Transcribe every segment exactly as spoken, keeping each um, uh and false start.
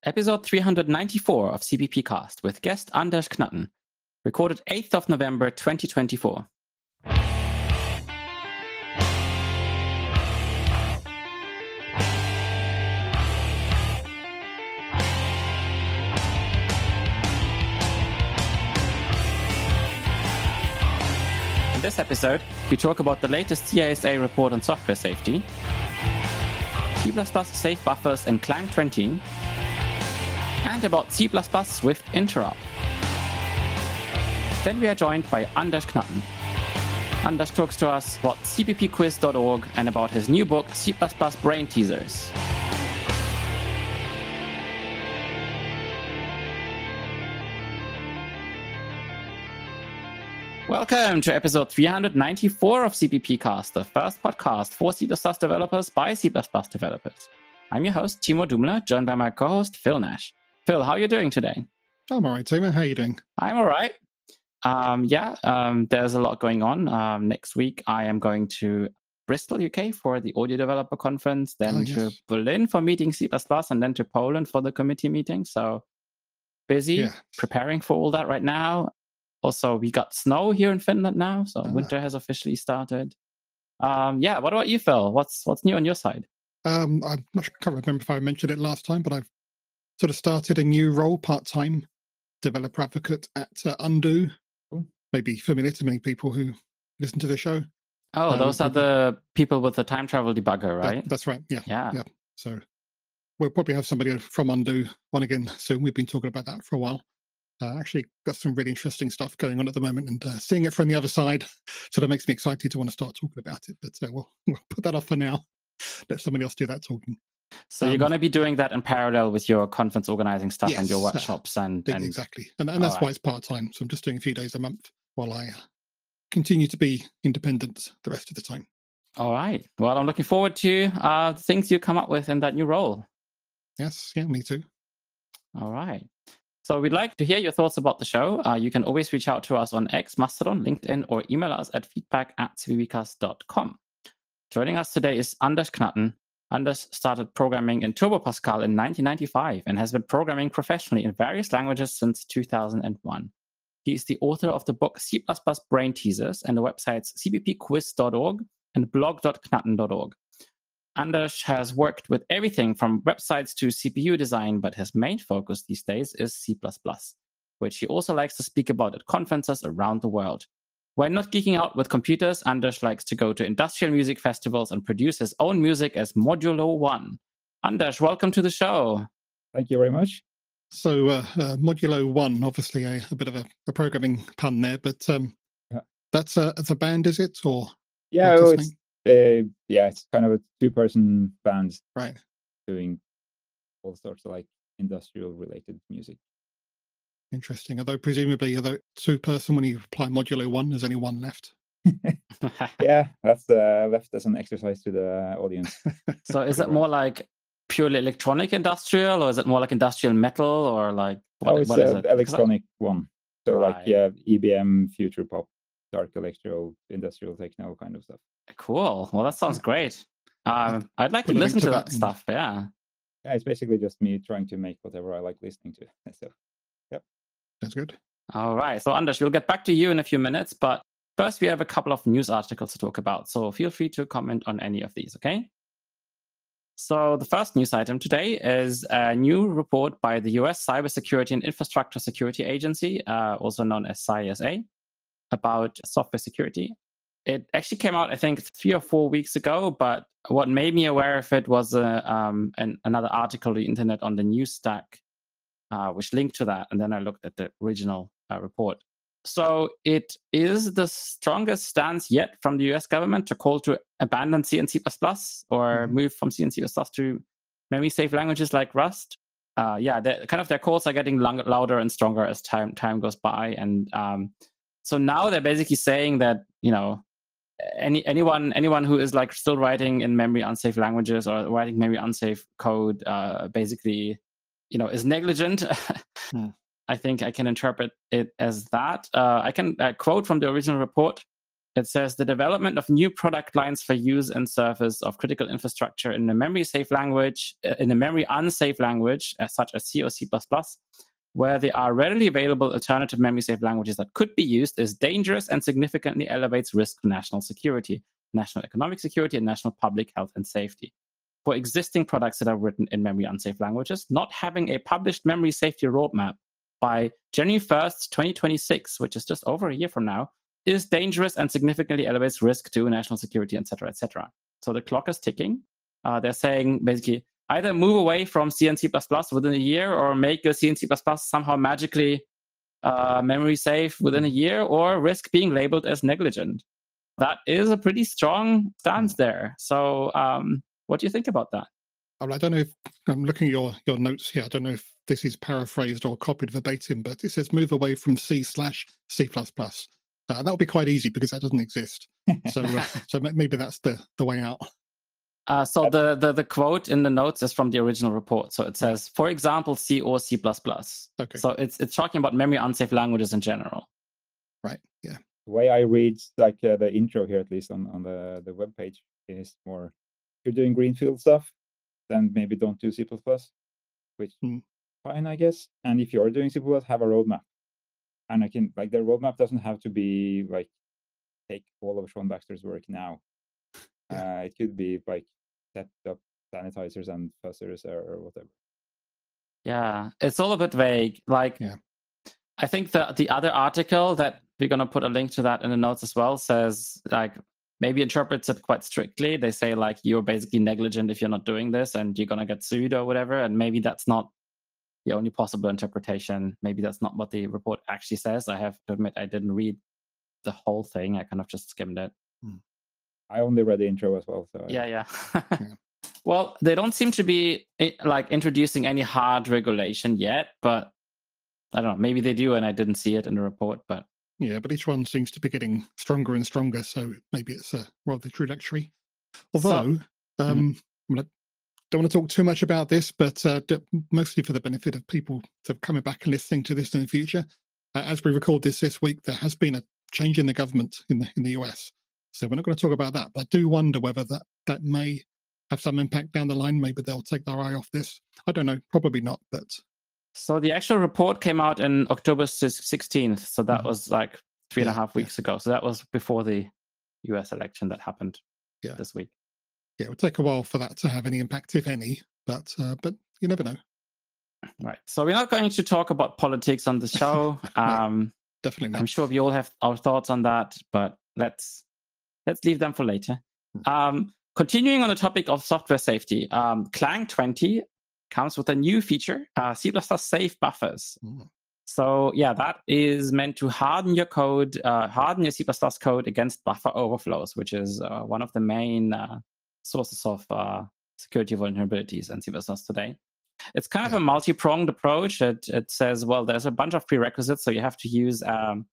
episode three hundred ninety-four of C P P Cast with guest Anders Knutten, recorded eighth of November twenty twenty-four. In this episode, we talk about the latest C I S A report on software safety, C plus plus safe buffers in Clang twenty, and about C plus plus Swift interop. Then we are joined by Anders Knutten. Anders talks to us about C P P quiz dot org and about his new book, C plus plus Brain Teasers. Welcome to episode three hundred ninety-four of C P P Cast, the first podcast for C plus plus developers by C plus plus developers. I'm your host, Timo Dumler, joined by my co-host, Phil Nash. Phil, how are you doing today? I'm all right, Timo. How are you doing? I'm all right. Um, yeah, um, there's a lot going on. Um, next week, I am going to Bristol, U K for the Audio Developer Conference, then Oh, yes. to Berlin for meeting C plus plus, and then to Poland for the committee meeting. So busy Yeah. preparing for all that right now. Also, we got snow here in Finland now, so Ah. winter has officially started. Um, yeah, what about you, Phil? What's what's new on your side? Um, I'm not sure, can't remember if I mentioned it last time, but I've sort of started a new role, part-time developer advocate at uh, Undo. Maybe familiar to many people who listen to the show. Oh, Um, those are the people with the time travel debugger, That- right? that's right. Yeah. Yeah. yeah. So we'll probably have somebody from Undo on again soon. We've been talking about that for a while. Uh, actually got some really interesting stuff going on at the moment, and uh, seeing it from the other side sort of makes me excited to want to start talking about it. But uh, we'll, we'll put that off for now. Let somebody else do that talking. So you're Um, going to be doing that in parallel with your conference organizing stuff and your Yes, uh, workshops and, E- and Exactly. And, and that's All why right. it's part-time. So I'm just doing a few days a month while I uh, continue to be independent the rest of the time. all right. Well, I'm looking forward to uh, things you come up with in that new role. Yes. Yeah, me too. All right. So we'd like to hear your thoughts about the show. Uh, you can always reach out to us on X, Mastodon, LinkedIn, or email us at feedback at c p p cast dot com. Joining us today is Anders Knutten. Anders started programming in Turbo Pascal in nineteen ninety-five and has been programming professionally in various languages since two thousand one. He is the author of the book C plus plus Brain Teasers and the websites c p p quiz dot org and blog dot knutten dot org. Anders has worked with everything from websites to C P U design, but his main focus these days is C plus plus, which he also likes to speak about at conferences around the world. When not geeking out with computers, Anders likes to go to industrial music festivals and produce his own music as Modulo One. Anders, welcome to the show. Thank you very much. So uh, uh, Modulo One, obviously a, a bit of a, a programming pun there, but um, Yeah. that's a, that's a band, is it? Or Yeah, what's well, his it's uh, yeah, it's kind of a two-person band right? doing all sorts of like industrial related music. Interesting. Although presumably, although two person, when you apply Modulo One, there's only one left. Yeah, that's uh, left as an exercise to the audience. So is it more like purely electronic industrial, or is it more like industrial metal, or like what, oh, it's what is uh, it? 'Cause I- electronic one. So like Right. yeah, E B M, future pop, dark electro, industrial techno kind of stuff. Cool. Well, that sounds great. Um, I'd like to Put a link listen to to that that in- stuff. Yeah. Yeah, it's basically just me trying to make whatever I like listening to. So That's good. All right. So, Anders, we'll get back to you in a few minutes, but first we have a couple of news articles to talk about. So, feel free to comment on any of these, okay? So, the first news item today is a new report by the U S Cybersecurity and Infrastructure Security Agency, uh, also known as C I S A, about software security. It actually came out, I think, three or four weeks ago, but what made me aware of it was uh, um, an, another article on the internet on the news stack, uh, which linked to that. And then I looked at the original uh, report. So it is the strongest stance yet from the U S government to call to abandon C and C plus plus or Mhm. move from C and C plus plus to memory-safe languages like Rust. Uh, yeah, they're- kind of their calls are getting long, louder and stronger as time time goes by. And um, so now they're basically saying that, you know, any anyone anyone who is like still writing in memory unsafe languages or writing memory unsafe code uh, basically, you know, is negligent. Hmm. I think I can interpret it as that. Uh, I can uh, quote from the original report. It says the development of new product lines for use and service of critical infrastructure in a memory-safe language, in a memory-unsafe language, as such as C or C plus plus, where there are readily available alternative memory-safe languages that could be used, is dangerous and significantly elevates risk to national security, national economic security, and national public health and safety. For existing products that are written in memory-unsafe languages, not having a published memory safety roadmap by January first, twenty twenty-six, which is just over a year from now, is dangerous and significantly elevates risk to national security, et cetera, et cetera. So the clock is ticking. Uh, they're saying basically either move away from C and C plus plus within a year, or make your C and C plus plus somehow magically uh, memory safe within a year, or risk being labeled as negligent. That is a pretty strong stance there. So um, what do you think about that? I don't know if I'm looking at your, your notes here. I don't know if this is paraphrased or copied verbatim, but it says move away from C slash C plus plus. Uh, that would be quite easy because that doesn't exist. So, uh, so maybe that's the, the way out. Uh, so the, the the quote in the notes is from the original report. So it says, for example, C or C plus plus. Okay. So it's it's talking about memory unsafe languages in general. Right. Yeah. The way I read like uh, the intro here, at least on on the the web page, is more if you're doing greenfield stuff, then maybe don't do C plus plus, which hmm. fine, I guess. And if you're doing C plus plus, have a roadmap. And I can like the roadmap doesn't have to be like take all of Sean Baxter's work now. Yeah. Uh, it could be like set up sanitizers and fuzzers or, or whatever. Yeah, it's all a bit vague. Like, yeah. I think the the other article that we're gonna put a link to that in the notes as well says like maybe interprets it quite strictly. They say like you're basically negligent if you're not doing this, and you're gonna get sued or whatever. And maybe that's not the only possible interpretation. Maybe that's not what the report actually says. I have to admit I didn't read the whole thing. I kind of just skimmed it. I only read the intro as well. So yeah, yeah. yeah. Well, they don't seem to be like introducing any hard regulation yet, but I don't know. Maybe they do, and I didn't see it in the report. But yeah, but each one seems to be getting stronger and stronger. So maybe it's a rather trajectory. Although, so, um, mm-hmm. I don't want to talk too much about this, but uh, mostly for the benefit of people sort of coming back and listening to this in the future. Uh, as we record this this week, there has been a change in the government in the in the U S. So we're not going to talk about that. But I do wonder whether that that may have some impact down the line. Maybe they'll take their eye off this. I don't know. Probably not. But so the actual report came out in October sixteenth. So that mm-hmm. was like three and yeah, a half weeks yeah. ago. So that was before the U S election that happened yeah. this week. Yeah, it would take a while for that to have any impact, if any. But uh, but you never know. Right. So we're not going to talk about politics on the show. um, no, definitely not. I'm sure we all have our thoughts on that, but let's let's leave them for later. Mm-hmm. Um, continuing on the topic of software safety, um, Clang twenty comes with a new feature, uh, C plus plus safe buffers. Mm. So yeah, that is meant to harden your code, uh, harden your C plus plus code against buffer overflows, which is uh, one of the main uh, sources of uh, security vulnerabilities in C plus plus today. It's kind of a multi-pronged approach. It, it says, well, there's a bunch of prerequisites. So you have to use um,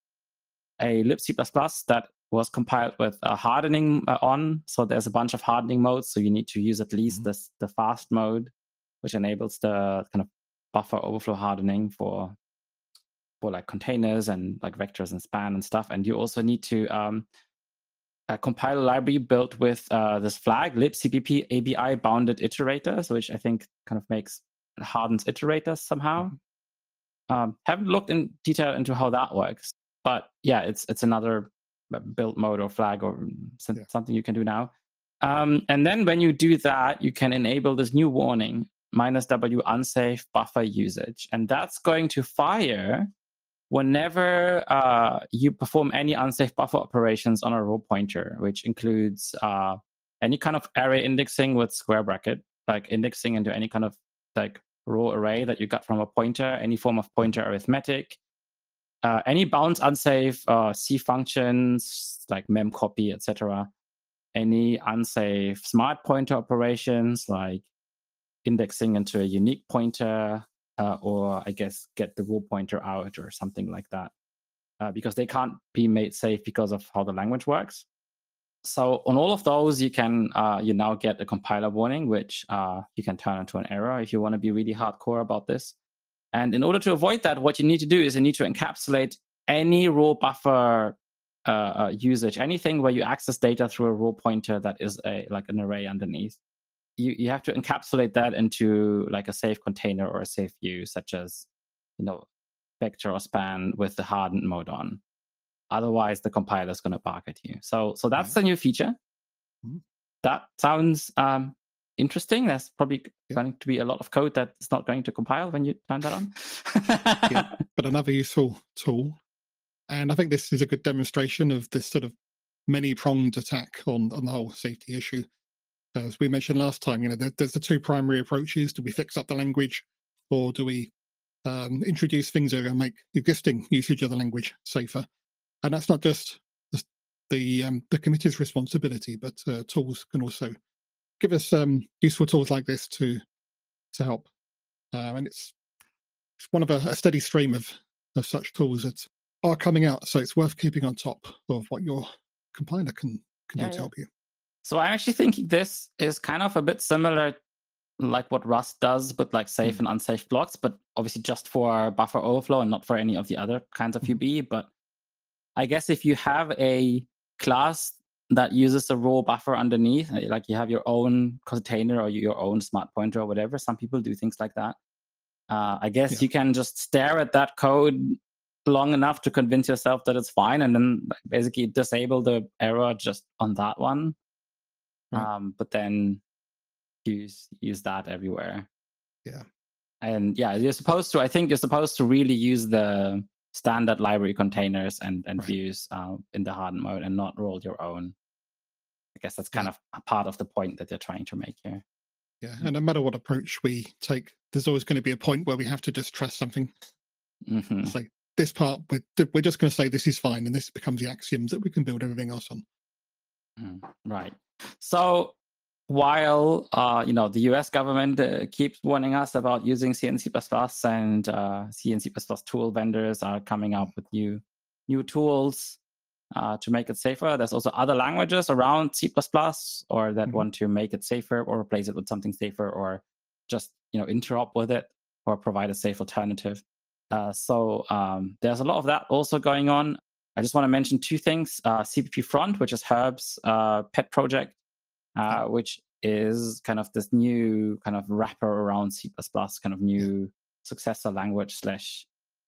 a libc plus plus that was compiled with a hardening uh, on. So there's a bunch of hardening modes. So you need to use at least mm-hmm. this, the fast mode, which enables the kind of buffer overflow hardening for, for like containers and like vectors and span and stuff. And you also need to um, uh, compile a library built with uh, this flag, libcpp A B I bounded iterators, which I think kind of makes hardens iterators somehow. Mm-hmm. Um, haven't looked in detail into how that works, but yeah, it's it's another build mode or flag or yeah. something you can do now. Um, and then when you do that, you can enable this new warning, minus W unsafe buffer usage, and that's going to fire whenever uh, you perform any unsafe buffer operations on a row pointer, which includes uh, any kind of array indexing with square bracket, like indexing into any kind of like row array that you got from a pointer, any form of pointer arithmetic, uh, any bounds unsafe uh, C functions like memcopy, et cetera. Any unsafe smart pointer operations like indexing into a unique pointer, uh, or I guess get the row pointer out or something like that, uh, because they can't be made safe because of how the language works. So on all of those, you can uh, you now get a compiler warning, which uh, you can turn into an error if you want to be really hardcore about this. And in order to avoid that, what you need to do is you need to encapsulate any raw buffer uh, uh, usage, anything where you access data through a role pointer that is a like an array underneath, you, you have to encapsulate that into like a safe container or a safe view, such as, you know, vector or span with the hardened mode on. Otherwise, the compiler is going to bark at you. So, so that's Right. a new feature. Mhm. That sounds um, interesting. There's probably Yeah. going to be a lot of code that's not going to compile when you turn that on. Yeah, but another useful tool. And I think this is a good demonstration of this sort of many-pronged attack on, on the whole safety issue. As we mentioned last time, you know, there, there's the two primary approaches. Do we fix up the language, or do we um, introduce things that are going to make existing usage of the language safer? And that's not just the the, um, the committee's responsibility, but uh, tools can also give us um, useful tools like this to to help. Uh, and it's it's one of a, a steady stream of of such tools that are coming out. So it's worth keeping on top of what your compiler can can Yeah, do to yeah. help you. So I'm actually thinking this is kind of a bit similar, like what Rust does, but like safe Mm. and unsafe blocks, but obviously just for buffer overflow and not for any of the other kinds of Mhm. U B. But I guess if you have a class that uses a raw buffer underneath, like you have your own container or your own smart pointer or whatever, some people do things like that. Uh, I guess Yeah. you can just stare at that code long enough to convince yourself that it's fine, and then basically disable the error just on that one. Right. Um, but then use use that everywhere. Yeah. And yeah, you're supposed to. I think you're supposed to really use the standard library containers and and Right. views uh, in the hardened mode, and not roll your own. I guess that's kind Yeah. of a part of the point that they're trying to make here. Yeah. And no matter what approach we take, there's always going to be a point where we have to just trust something. hmm It's like this part, we're, we're just going to say this is fine, and this becomes the axiom that we can build everything else on. Mm, right. So while uh, you know, the U S government uh, keeps warning us about using C and C plus plus, and uh, C and C plus plus tool vendors are coming up with new new tools uh, to make it safer, there's also other languages around C plus plus or that Mhm. want to make it safer or replace it with something safer, or just, you know, interop with it or provide a safe alternative. Uh, so um, there's a lot of that also going on. I just want to mention two things. Uh, C P P Front, which is Herb's uh, pet project, uh, which is kind of this new kind of wrapper around C plus plus, kind of new successor language slash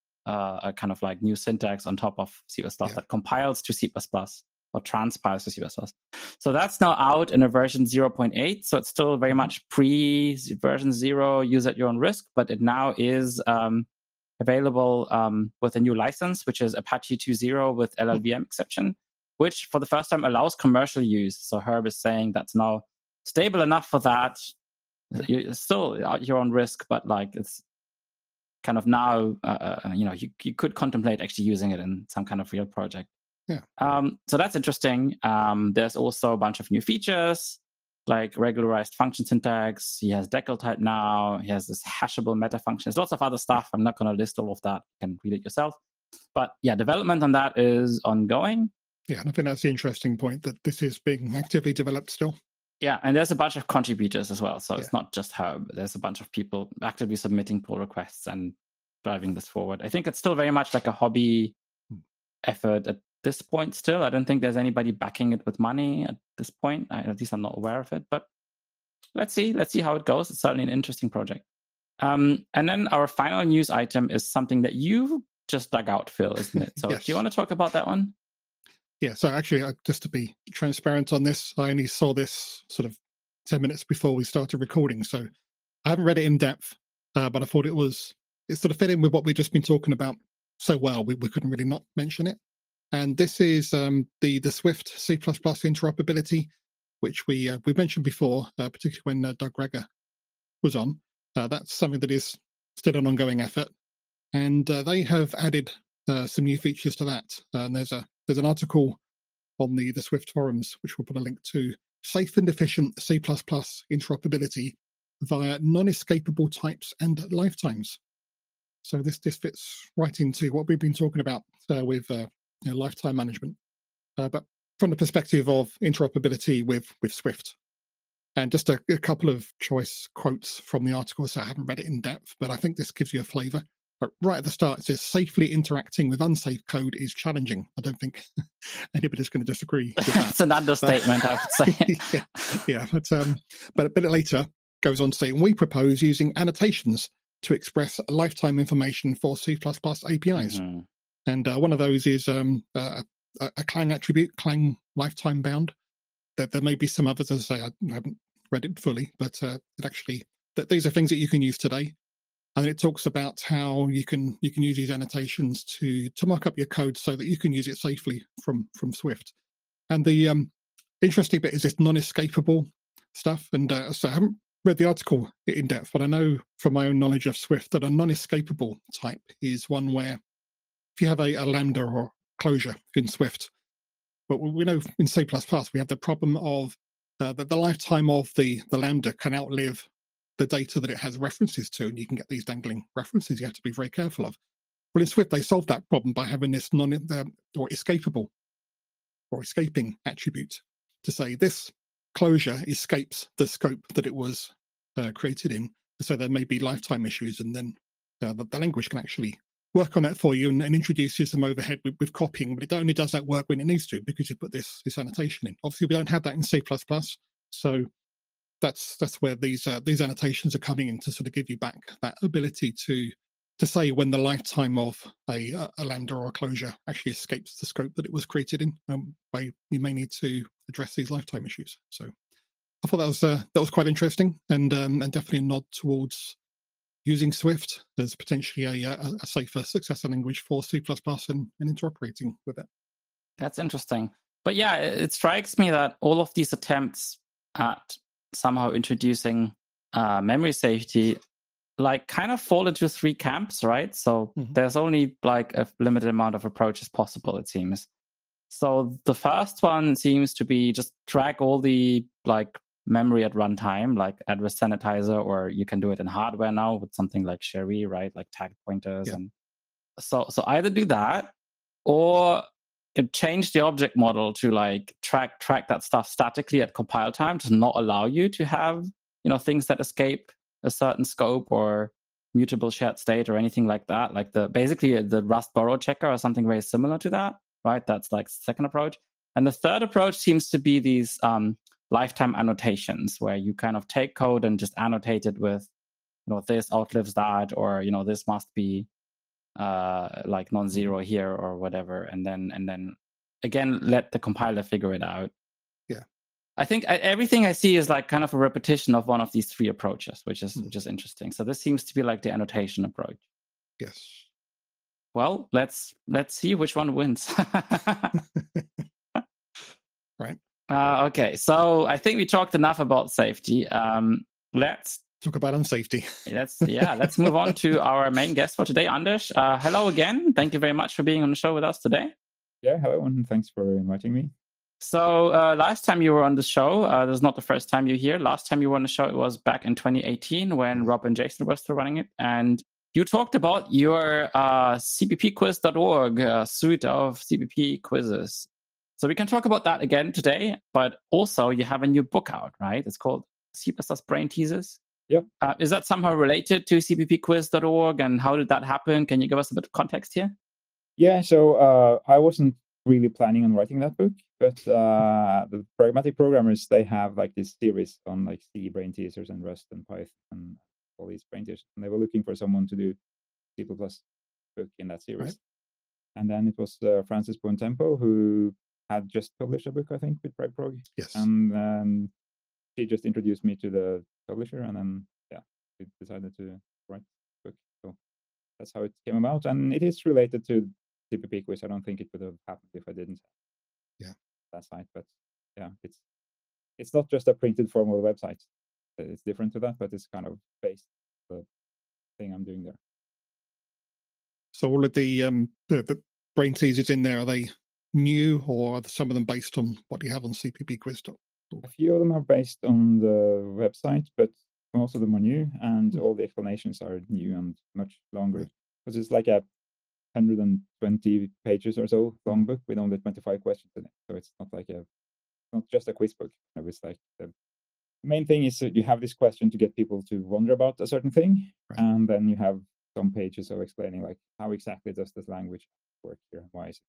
uh, a kind of like new syntax on top of C plus plus Yeah. that compiles to C plus plus or transpiles to C plus plus. So that's now out in a version zero point eight. So it's still very Mhm. much pre version zero, use at your own risk, but it now is um, available um, with a new license, which is Apache two point oh with L L V M exception, which for the first time allows commercial use. So Herb is saying that's now stable enough for that. Yeah. You're still at your own risk, but like it's kind of now, uh, uh, you know, you, you could contemplate actually using it in some kind of real project. Yeah. Um, so that's interesting. Um, there's also a bunch of new features like regularized function syntax. He has Decal type now. He has this hashable meta function. There's lots of other stuff. I'm not going to list all of that. You can read it yourself. But yeah, development on that is ongoing. Yeah, and I think that's the interesting point, that this is being actively developed still. Yeah, and there's a bunch of contributors as well. So Yeah. it's not just Herb. There's a bunch of people actively submitting pull requests and driving this forward. I think it's still very much like a hobby effort at this point still. I don't think there's anybody backing it with money at this point. I, at least I'm not aware of it. But let's see. Let's see how it goes. It's certainly an interesting project. Um, and then our final news item is something that you just dug out, Phil, isn't it? So Yes. do you want to talk about that one? Yeah, so actually, uh, just to be transparent on this, I only saw this sort of ten minutes before we started recording, so I haven't read it in depth, uh, but I thought it was, it sort of fit in with what we've just been talking about so well, we, we couldn't really not mention it. And this is um, the, the Swift C plus plus interoperability, which we uh, we mentioned before, uh, particularly when uh, Doug Greger was on. Uh, that's something that is still an ongoing effort. And uh, they have added uh, some new features to that. Uh, and there's a there's an article on the, the Swift forums, which we'll put a link to, safe and efficient C plus plus interoperability via non-escapable types and lifetimes. So this, this fits right into what we've been talking about uh, with uh, you know, lifetime management, uh, but from the perspective of interoperability with, with Swift. And just a, a couple of choice quotes from the article, so I haven't read it in depth, but I think this gives you a flavor but right at the start, it says safely interacting with unsafe code is challenging. I don't think anybody's going to disagree with that. It's an understatement, I would say. yeah, yeah, but um, but a bit later goes on to say, we propose using annotations to express lifetime information for C plus plus A P Is, Mhm. and uh, one of those is um, uh, a, a Clang attribute, Clang lifetime bound. There, there may be some others, as I say, I haven't read it fully, but uh, it actually that these are things that you can use today. And it talks about how you can you can use these annotations to to mark up your code so that you can use it safely from from Swift. And the um, interesting bit is this non-escapable stuff. And uh, so I haven't read the article in depth, but I know from my own knowledge of Swift that a non-escapable type is one where if you have a, a lambda or closure in Swift, but we know in C plus plus we have the problem of uh, that the lifetime of the the lambda can outlive the data that it has references to, and you can get these dangling references you have to be very careful of. Well, in Swift, they solved that problem by having this non uh, or escapable or escaping attribute to say this closure escapes the scope that it was uh, created in. So there may be lifetime issues, and then uh, the, the language can actually work on that for you and, and introduces some overhead with, with copying, but it only does that work when it needs to because you put this this annotation in. Obviously, we don't have that in C plus plus, so that's that's where these uh, these annotations are coming in to sort of give you back that ability to to say when the lifetime of a, a lambda or a closure actually escapes the scope that it was created in. Um, where you may need to address these lifetime issues. So I thought that was uh, that was quite interesting, and um, and definitely a nod towards using Swift as potentially a, a, a safer successor language for C plus plus and, and interoperating with it. That's interesting. But yeah, it, it strikes me that all of these attempts at somehow introducing uh, memory safety like kind of fall into three camps, right? So Mhm. there's only like a limited amount of approaches possible, it seems. So the first one seems to be just track all the like memory at runtime, like address sanitizer, or you can do it in hardware now with something like Cherie, right? Like tag pointers. Yeah. And so so either do that or it change the object model to like track track that stuff statically at compile time to not allow you to have, you know, things that escape a certain scope or mutable shared state or anything like that. Like the basically the Rust borrow checker or something very similar to that, right? That's like the second approach. And the third approach seems to be these um, lifetime annotations where you kind of take code and just annotate it with, you know, this outlives that, or, you know, this must be uh, like non-zero here or whatever. And then, and then again, let the compiler figure it out. Yeah. I think I, everything I see is like kind of a repetition of one of these three approaches, which is Mm. which is interesting. So this seems to be like the annotation approach. Yes. Well, let's let's see which one wins. Right. Uh, okay, so I think we talked enough about safety. Um, let's Talk about unsafety. let's yeah let's move on to our main guest for today, Anders. Uh, hello again. Thank you very much for being on the show with us today. Yeah, hello, and thanks for inviting me. So uh, last time you were on the show, uh, this is not the first time you're here. Last time you were on the show, it was back in twenty eighteen when Rob and Jason were still running it. And you talked about your uh, C P P quiz dot org uh, suite of C P P quizzes. So we can talk about that again today, but also you have a new book out, right? It's called C plus plus Brain Teasers. Yep. Uh, is that somehow related to C P P quiz dot org, and how did that happen? Can you give us a bit of context here? Yeah, so uh, I wasn't really planning on writing that book, but uh, the pragmatic programmers, they have like this series on like C brain teasers and Rust and Python and all these brain teasers, and they were looking for someone to do C plus plus book in that series. Right. And then it was uh, Francis Buontempo who had just published a book, I think, with PragProg. Yes. And then she just introduced me to the publisher, and then yeah, we decided to write the book. So that's how it came about, and it is related to C P P quiz. I don't think it would have happened if I didn't. Yeah. That site, but yeah, it's it's not just a printed formal website. It's different to that, but it's kind of based on the thing I'm doing there. So all of the um the, the brain teasers in there, are they new, or are some of them based on what you have on C P P quiz dot org? A few of them are based on the website, but most of them are new, and all the explanations are new and much longer. Because it's like a one hundred twenty pages or so long book with only twenty-five questions in it. So it's not like a, not just a quiz book. It's like the main thing is that you have this question to get people to wonder about a certain thing, Right. and then you have some pages of explaining like how exactly does this language work here, why is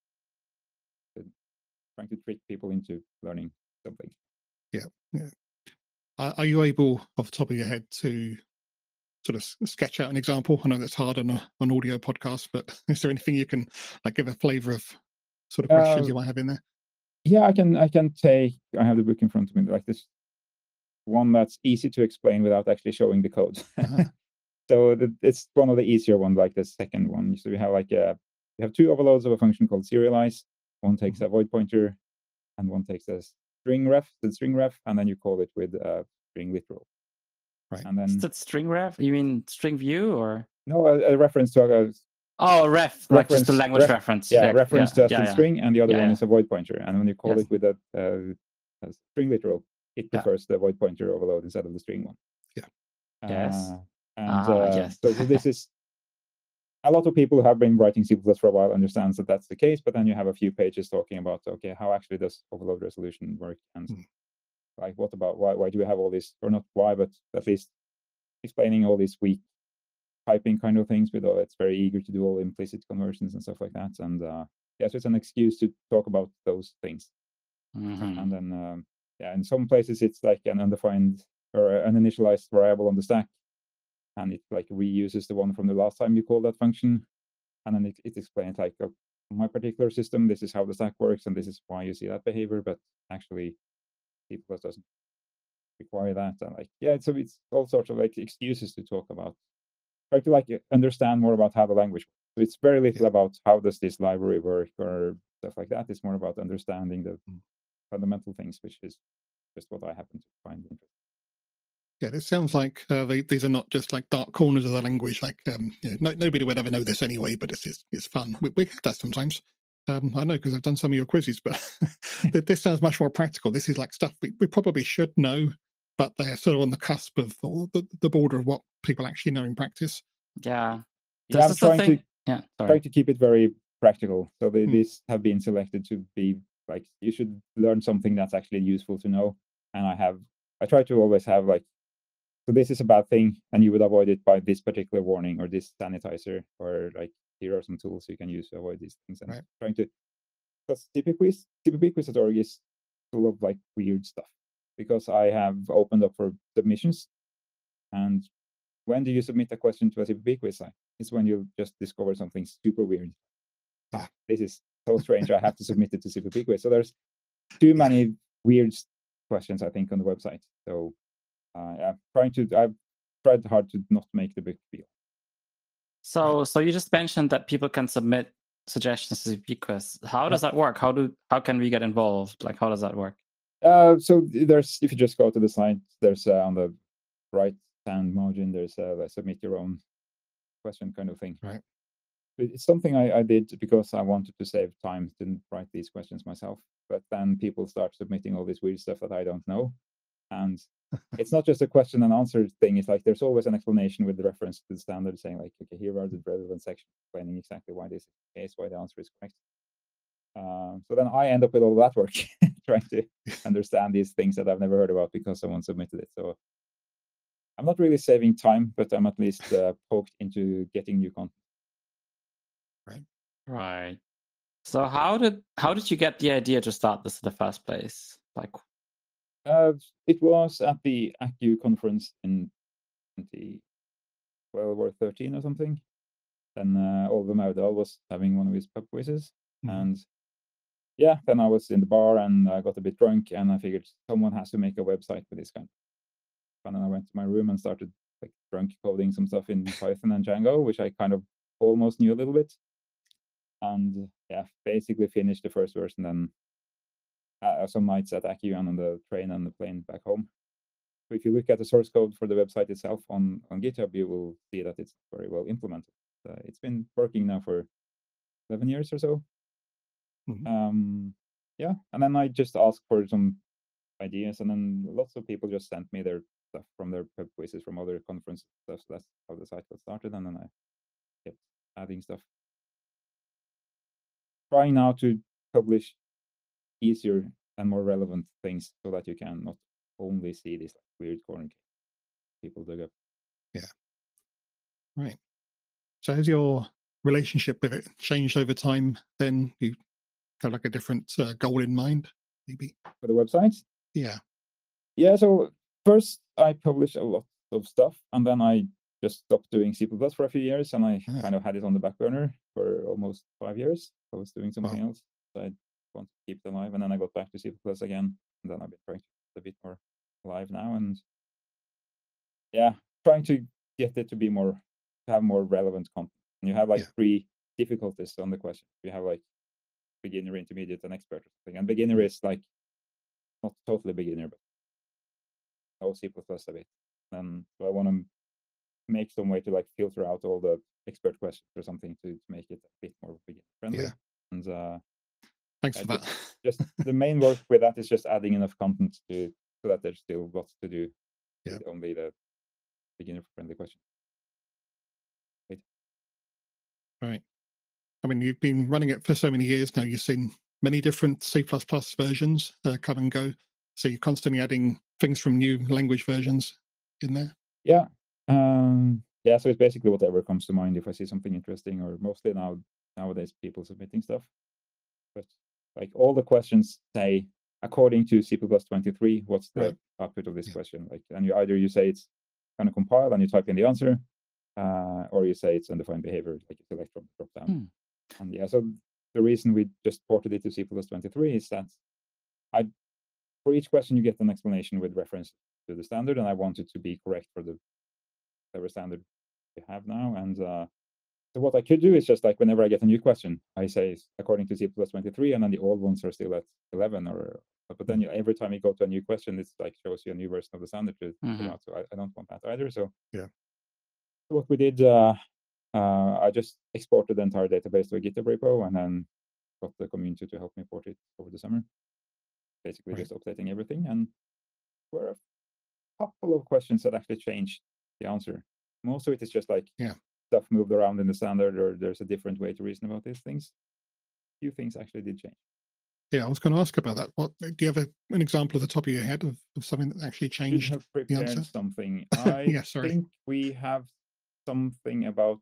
it trying to trick people into learning something. Yeah, yeah. Are, are you able, off the top of your head, to sort of sketch out an example? I know that's hard on a, an audio podcast, but is there anything you can like give a flavor of sort of questions Uh, you might have in there? Yeah, I can. I can take. I have the book in front of me, like this one that's easy to explain without actually showing the code. Uh-huh. So the, it's one of the easier ones, like the second one. So we have like a, we have two overloads of a function called serialize. One takes Mhm. a void pointer, and one takes a string ref, the string ref, and then you call it with a string literal. Right. And Is then that string ref? You mean string view or? no, a, a reference to a Oh, ref, like just the reference- language ref- reference. yeah reference to a yeah, string yeah. string, and the other Yeah, one yeah. is a void pointer. And when you call Yes. it with a, uh, a string literal, it Yeah. prefers the void pointer overload instead of the string one. Yeah. Yes. Uh, and Ah, uh, yes. so, so this is a lot of people who have been writing C plus plus for a while understands that that's the case, but then you have a few pages talking about, okay, how actually does overload resolution work, and Hmm. like what about why why do we have all this, or not why, but at least explaining all these weak typing kind of things with all, it's very eager to do all implicit conversions and stuff like that. And uh, yeah, so it's an excuse to talk about those things. Mhm. And then um, yeah, in some places it's like an undefined or an initialized variable on the stack, and it like reuses the one from the last time you called that function, and then it, it explains like, oh, my particular system, this is how the stack works, and this is why you see that behavior, but actually C plus plus doesn't require that. And like, yeah, so it's all sorts of like excuses to talk about, try to like understand more about how the language works. So it's very little Yeah. about how does this library work or stuff like that. It's more about understanding the Mm. fundamental things, which is just what I happen to find interesting. Yeah, it sounds like uh, they, these are not just like dark corners of the language. Like, um, you know, no, nobody would ever know this anyway, but it's just, it's fun. We, we have that sometimes. Um, I know because I've done some of your quizzes, but this sounds much more practical. This is like stuff we, we probably should know, but they're sort of on the cusp of or the, the border of what people actually know in practice. Yeah. Yeah, This I'm is the trying to thing. Yeah. Sorry. trying to keep it very practical. So they, Hmm. these have been selected to be like, you should learn something that's actually useful to know. And I have, I try to always have like, so this is a bad thing, and you would avoid it by this particular warning or this sanitizer, or like, here are some tools you can use to avoid these things. And Right. trying to, because typically T P P quiz dot org is full of like weird stuff, because I have opened up for submissions. And when do you submit a question to a T P P quiz site? It's when you just discover something super weird. Ah, this is so strange. I have to submit it to C P P quiz. So there's too many weird questions, I think, on the website. So uh, I'm trying to, I've tried hard to not make the big deal. So, so you just mentioned that people can submit suggestions to C P quiz. How does that work? How do how can we get involved? Like, how does that work? Uh, so there's, if you just go to the site, there's uh, on the right hand margin, there's a uh, submit your own question kind of thing. Right. It's something I, I did because I wanted to save time to write these questions myself. But then people start submitting all this weird stuff that I don't know. And it's not just a question and answer thing. It's like there's always an explanation with the reference to the standard saying like, okay, here are the relevant sections explaining exactly why this is the case, why the answer is correct. Um, so then I end up with all that work trying to understand these things that I've never heard about because someone submitted it. So I'm not really saving time, but I'm at least uh, poked into getting new content. Right. So how did how did you get the idea to start this in the first place? Like, Uh, it was at the A C U conference in twenty twelve or thirteen or something. Then uh, Oliver Maudal was having one of his pub quizzes. Mhm. And yeah, then I was in the bar and I got a bit drunk and I figured someone has to make a website for this kind. And then I went to my room and started like drunk coding some stuff in Python and Django, which I kind of almost knew a little bit. And yeah, basically finished the first version then uh, some nights at A C U and on the train and the plane back home. So if you look at the source code for the website itself on, on GitHub, you will see that it's very well implemented. Uh, it's been working now for eleven years or so. Mhm. Um, yeah, and then I just asked for some ideas, and then lots of people just sent me their stuff from their pub quizzes from other conferences stuff. So that's how the site got started, and then I kept adding stuff. Trying now to publish easier and more relevant things so that you can not only see these like, weird corner people dug up. Right. So has your relationship with it changed over time? Then you have like a different uh, goal in mind, maybe? For the website? Yeah. Yeah, so first I published a lot of stuff, and then I just stopped doing C plus plus for a few years, and I Ah. kind of had it on the back burner for almost five years. I was doing something Wow. else, so I want to keep it alive, and then I got back to C plus plus again, and then I've been trying to keep it a bit more alive now, and yeah, trying to get it to be more, to have more relevant content. And you have like Yeah. three difficulties on the question. You have like beginner, intermediate, and expert or something. And beginner Mm. is like not totally beginner, but know C plus plus a bit. And so I want to make some way to like filter out all the expert questions or something to, to make it a bit more beginner friendly. Yeah. And uh, Thanks I for just, that. just the main work with that is just adding enough content to so that there's still lots to do Yeah. with only the beginner friendly question. Wait. Right. I mean, you've been running it for so many years now. You've seen many different C plus plus versions uh, come and go. So you're constantly adding things from new language versions in there. Yeah. Um, yeah, so it's basically whatever comes to mind if I see something interesting, or mostly now nowadays people submitting stuff. But like all the questions say, according to C plus plus twenty-three, what's the Right. output of this Yeah. question? Like, and you either you say it's kind of compile and you type in the answer, uh, or you say it's undefined behavior, like you select from the drop down. Hmm. And yeah, so the reason we just ported it to C plus plus twenty-three is that I, for each question you get an explanation with reference to the standard, and I want it to be correct for the whatever standard we have now. And uh, so what I could do is just like whenever I get a new question, I say according to C plus plus twenty-three, and then the old ones are still at eleven. Or but then you, every time you go to a new question, it's like shows you a new version of the standard to Mhm. come out. So I, I don't want that either. So Yeah. So what we did, uh, uh, I just exported the entire database to a GitHub repo, and then got the community to help me port it over the summer. Basically, Right. just updating everything, and there were a couple of questions that actually changed the answer. Most of it is just like Yeah. stuff moved around in the standard, or there's a different way to reason about these things. A few things actually did change. Yeah, I was going to ask about that. What do you have a, an example at the top of your head of, of something that actually You changed have the prepared answer? something. I Yeah, sorry. think we have something about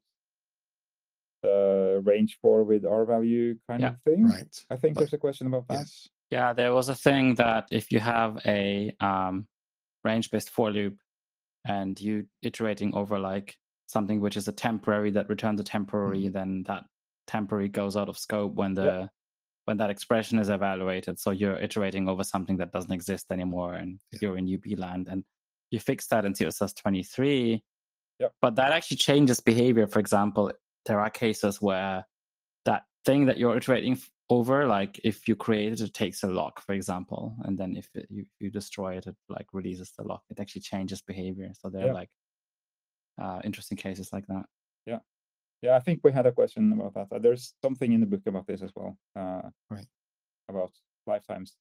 the range for with R value kind Yeah. of thing. Right. I think But- there's a question about that. Yes. Yeah, there was a thing that if you have a um, range-based for loop and you iterating over like something which is a temporary that returns a temporary, then that temporary goes out of scope when the Yep. when that expression is evaluated. So you're iterating over something that doesn't exist anymore, and Yeah. you're in U B land, and you fix that in C S S twenty-three. Yep. But that actually changes behavior. For example, there are cases where that thing that you're iterating f- over, like if you create it, it takes a lock, for example, and then if it, you, you destroy it, it like releases the lock. It actually changes behavior. So there are Yeah. like uh, interesting cases like that. Yeah. Yeah, I think we had a question about that. Uh, There's something in the book about this as well. Uh, Right. About lifetimes.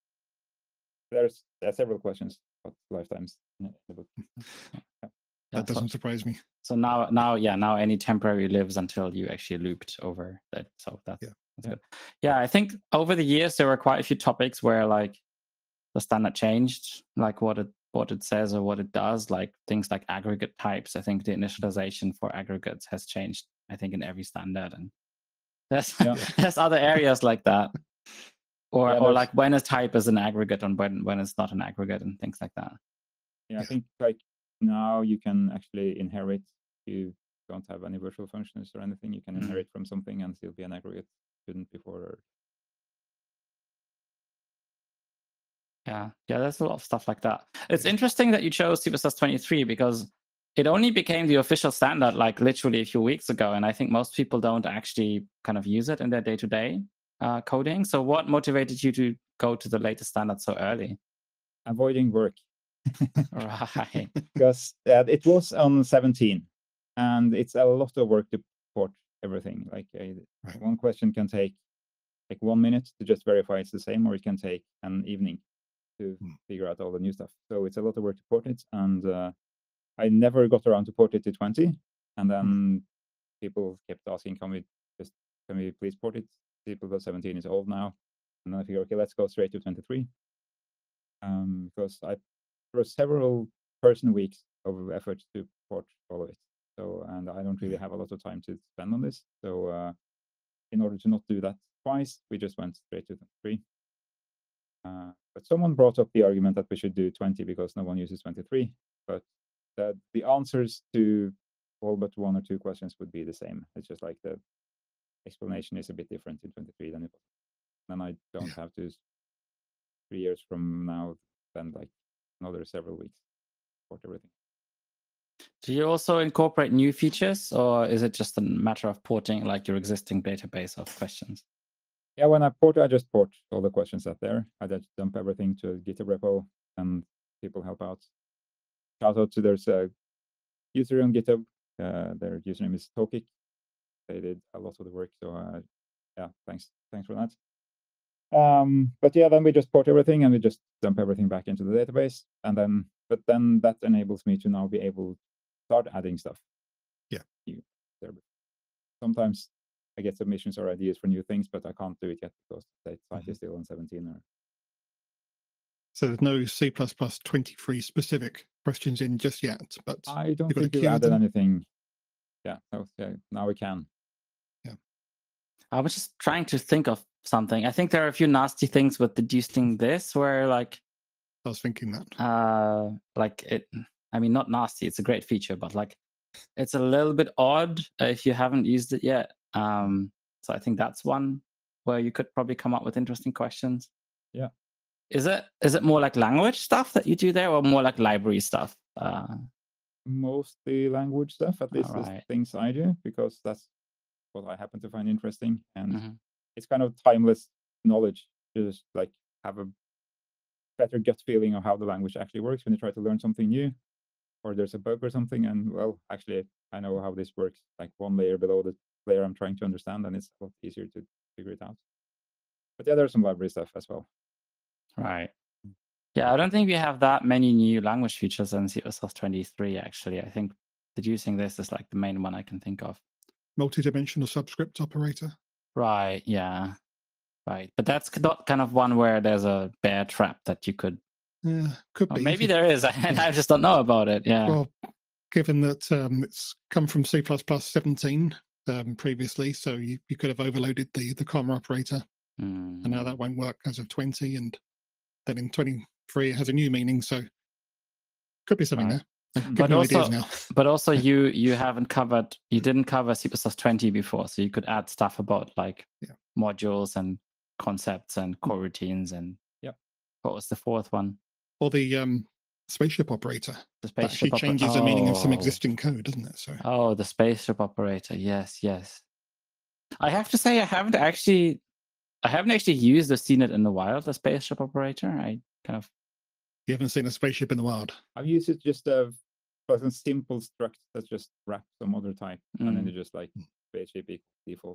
There's there are several questions about lifetimes in the book. Yeah. Yeah, That so, doesn't surprise me. so now, now, yeah, now any temporary lives until you actually looped over that. So that's, Yeah. that's Yeah. good. Yeah, I think over the years there were quite a few topics where like the standard changed, like what it what it says or what it does, like things like aggregate types. I think the initialization for aggregates has changed, I think, in every standard. And there's Yeah. there's other areas like that. Or Yeah, or there's- like when a type is an aggregate and when when it's not an aggregate and things like that. Yeah, I Yeah. think like now you can actually inherit. You don't have any virtual functions or anything. You can Mhm. inherit from something and still be an aggregate. Couldn't before. Yeah, yeah, there's a lot of stuff like that. It's Yeah. interesting that you chose C plus plus twenty-three because it only became the official standard like literally a few weeks ago, and I think most people don't actually kind of use it in their day-to-day uh, coding. So what motivated you to go to the latest standard so early? Avoiding work. Right. Because uh, it was on seventeen, and it's a lot of work to port everything. Like uh, Right. one question can take like one minute to just verify it's the same, or it can take an evening to Hmm. figure out all the new stuff. So it's a lot of work to port it, and uh, I never got around to port it to twenty. And then people kept asking, "Can we just can we please port it?" People got seventeen is old now, and then I figured, okay, let's go straight to twenty-three. Um, because I there were several person weeks of effort to port all of it. So, and I don't really have a lot of time to spend on this. So, uh, in order to not do that twice, we just went straight to twenty-three. Uh, but someone brought up the argument that we should do twenty because no one uses twenty-three. But the, the answers to all but one or two questions would be the same. It's just like the explanation is a bit different in twenty-three than it was. Then I don't Yeah. have to, three years from now, spend like another several weeks for everything. Do you also incorporate new features, or is it just a matter of porting like your existing database of questions? Yeah, when I port, I just port all the questions out there. I just dump everything to a GitHub repo, and people help out. Shout out to there's a user on GitHub. Uh, their username is Tokik. They did a lot of the work, so uh, yeah, thanks, thanks for that. Um, but yeah, then we just port everything and we just dump everything back into the database, and then but then that enables me to now be able to start adding stuff. Yeah. You, there. Sometimes I get submissions or ideas for new things, but I can't do it yet because the site Mhm. is still on seventeen. Or So there's no C plus plus twenty-three specific questions in just yet, but I don't you've got a think we've queue of added them. anything. Yeah, so, yeah, now we can. I was just trying to think of something. I think there are a few nasty things with deducing this, where like, I was thinking that. uh, like it. I mean, not nasty. It's a great feature, but like, it's a little bit odd uh, if you haven't used it yet. Um, so I think that's one where you could probably come up with interesting questions. Yeah. Is it is it more like language stuff that you do there, or more like library stuff? Uh, Mostly language stuff, at least the Alright. things I do, because that's what I happen to find interesting. And mhm. it's kind of timeless knowledge to just like have a better gut feeling of how the language actually works when you try to learn something new, or there's a bug or something, and well, actually I know how this works, like one layer below the layer I'm trying to understand, and it's a lot easier to figure it out. But yeah, there's some library stuff as well. Right. Yeah, I don't think we have that many new language features in C plus plus twenty-three, actually. I think deducing this is like the main one I can think of. Multi-dimensional subscript operator. Right, yeah. Right. But that's not kind of one where there's a bear trap that you could. Yeah, could Or be. if maybe you- there is, and I just don't know about it. Yeah. Well, given that um, it's come from C plus plus seventeen um, previously, so you, you could have overloaded the the comma operator, Mm. and now that won't work as of twenty, and then in twenty-three it has a new meaning. So could be something Right. there. I've Mm. got But no also- ideas now. But also, you you haven't covered, you didn't cover C plus plus twenty before, so you could add stuff about like Yeah. modules and concepts and core routines and. Yep. What was the fourth one? Or the um, spaceship operator. The That actually spaceship. oper- changes the meaning of some Oh. existing code, doesn't it? So Oh, the spaceship operator. Yes, yes. I have to say, I haven't actually, I haven't actually used or seen it in the wild. The spaceship operator. I kind of. you haven't seen a spaceship in the wild. I've used it just a, like a simple struct that just wraps some other type, and then Mm. you just like spaceship equals default.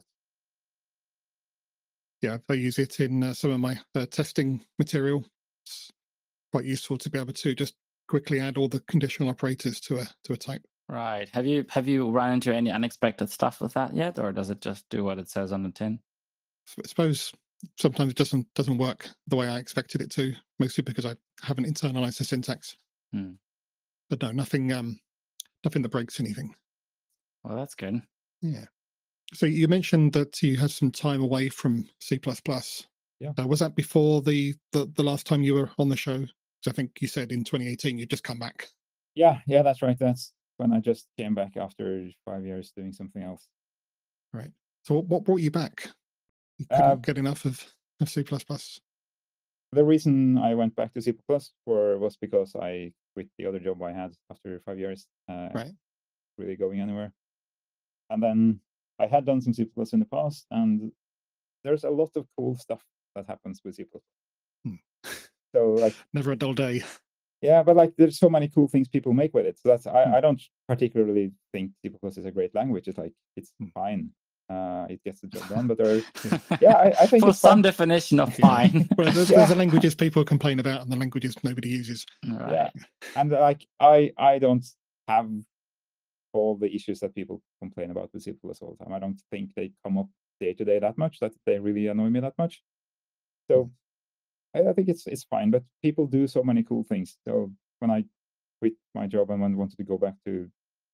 Yeah, I use it in uh, some of my uh, testing material. It's quite useful to be able to just quickly add all the conditional operators to a to a type. Right. Have you have you run into any unexpected stuff with that yet, or does it just do what it says on the tin? So I suppose sometimes it doesn't doesn't work the way I expected it to, mostly because I haven't internalized the syntax. Hmm. But no, nothing um nothing that breaks anything. Well, that's good. Yeah. So you mentioned that you had some time away from C plus plus. Yeah. Uh, was that before the, the the last time you were on the show? Because I think you said in twenty eighteen you'd just come back. Yeah, yeah, that's right. That's when I just came back after five years doing something else. So what, what brought you back? You couldn't Uh, get enough of, of C plus plus. The reason I went back to C plus plus for was because I quit the other job I had after five years. Uh, Right. Really going anywhere. And then I had done some C plus plus in the past, and there's a lot of cool stuff that happens with C plus plus. Hmm. So like, Never a dull day. yeah, but like there's so many cool things people make with it. So that's I, Hmm. I don't particularly think C plus plus is a great language. It's like it's Hmm. fine. Uh, it gets the job done, but there, yeah, I, I think For it's some fun. definition of Yeah. fine. Well, there's, Yeah. there's the languages people complain about and the languages nobody uses. Right. Yeah. And like I I don't have all the issues that people complain about with C plus plus all the time. I don't think they come up day to day that much, that they really annoy me that much. So I, I think it's it's fine, but people do so many cool things. So when I quit my job and when wanted to go back to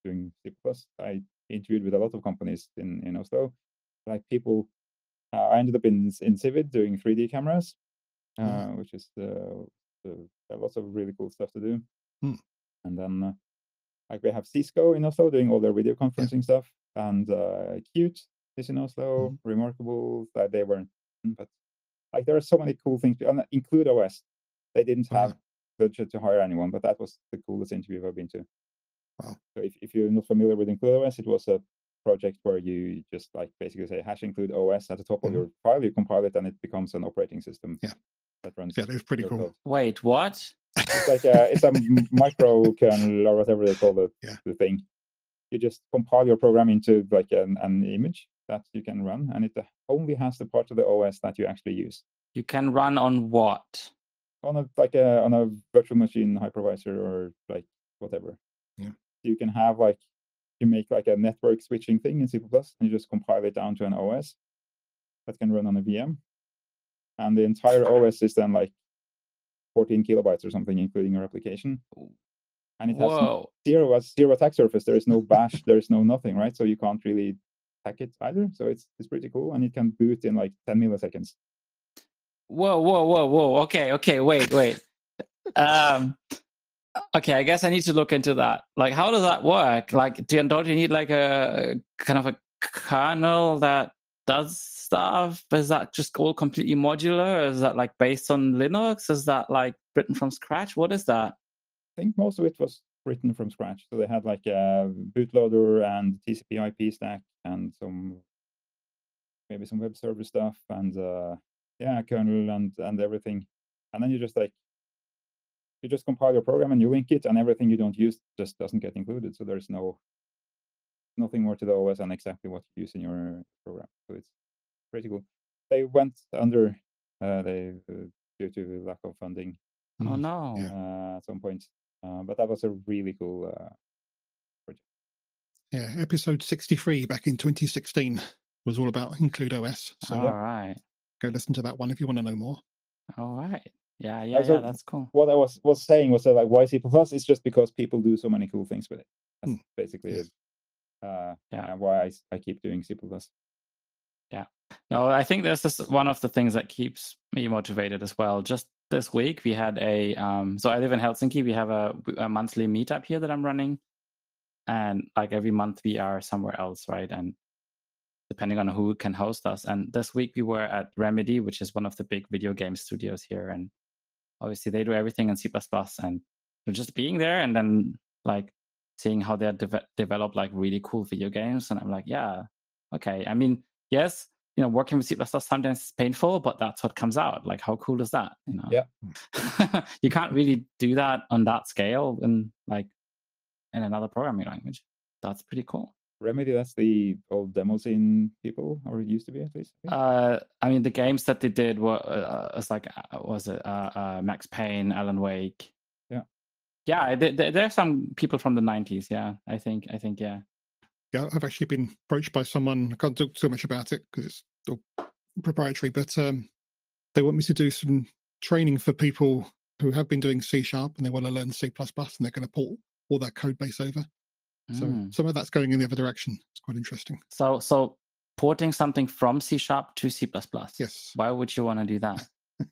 doing C plus plus. I interviewed with a lot of companies in, in Oslo. Like people, uh, I ended up in in Civid doing three D cameras, uh, Mm. which is uh, the, there are lots of really cool stuff to do. Mm. And then uh, like we have Cisco in Oslo doing all their video conferencing stuff, and uh, Qt is in Oslo. Mhm. Remarkable that they weren't, but like there are so many cool things. And Include O S, they didn't Oh, yeah. have budget to hire anyone, but that was the coolest interview I've been to. Wow. So if, if you're not familiar with Include O S, it was a project where you just like basically say hash include O S at the top of Mhm. your file, you compile it, and it becomes an operating system. Yeah. That runs. Yeah, that's pretty your cool. code. Wait, what? It's like a, it's a m- micro kernel or whatever they call it, Yeah. the thing. You just compile your program into like an, an image that you can run, and it only has the part of the O S that you actually use. You can run on what? On a like a on a virtual machine hypervisor or like whatever. Yeah. You can have like you make like a network switching thing in C plus plus, and you just compile it down to an O S that can run on a V M, and the entire O S is then like fourteen kilobytes or something, including your application. And it has Whoa. zero zero attack surface. There is no bash. There is no nothing, right? So you can't really hack it either. So it's it's pretty cool, and it can boot in like ten milliseconds. Whoa, whoa, whoa, whoa. Okay, okay, wait, wait. um okay, I guess I need to look into that. Like, how does that work? Like, do you, don't you need like a kind of a kernel that does stuff? Is that just all completely modular? Is that like based on Linux? Is that like written from scratch? What is that? I think most of it was written from scratch. So they had like a bootloader and T C P I P stack and some maybe some web server stuff and uh, yeah, kernel and and everything. And then you just like you just compile your program and you link it, and everything you don't use just doesn't get included. So there's no nothing more to the O S than exactly what you use in your program. So it's pretty cool. They went under uh, they uh, due to lack of funding Oh Mm. no. Yeah. uh, at some point. Uh, but that was a really cool uh, project. Yeah, episode sixty-three back in twenty sixteen was all about Include O S. So All yeah. right. go listen to that one if you want to know more. All right. Yeah, yeah, Also, yeah, that's cool. what I was was saying was that like why C plus plus is just because people do so many cool things with it. That's Mm. basically Yes. it. Uh, Yeah. and why I, s- I keep doing C plus plus. No, I think this is one of the things that keeps me motivated as well. Just this week, we had a um, so I live in Helsinki. We have a, a monthly meetup here that I'm running, and like every month we are somewhere else, right? And depending on who can host us. And this week we were at Remedy, which is one of the big video game studios here, and obviously they do everything in C plus plus. And so just being there and then like seeing how they de- develop like really cool video games, and I'm like, yeah, okay. I mean, yes, you know, working with C plus plus sometimes is painful, but that's what comes out. Like, how cool is that? You know, Yeah. you can't really do that on that scale in like in another programming language. That's pretty cool. Remedy, that's the old demo scene people, or it used to be at least. I think. Uh, I mean, the games that they did were uh, was like uh, was it uh, uh, Max Payne, Alan Wake. Yeah. Yeah, there, there, there are some people from the nineties. Yeah, I think I think yeah. Yeah, I've actually been approached by someone. I can't talk too much about it because it's all proprietary, but um, they want me to do some training for people who have been doing C Sharp and they want to learn C plus plus, and they're going to port all that code base over. So Mm. some of that's going in the other direction. It's quite interesting. So so porting something from C Sharp to C plus plus. Yes. Why would you want to do that?